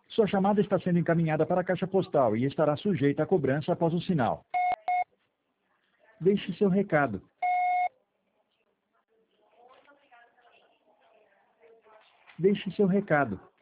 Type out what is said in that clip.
Sua chamada está sendo encaminhada para a caixa postal e estará sujeita a cobrança após o sinal. Deixe seu recado. Deixe seu recado.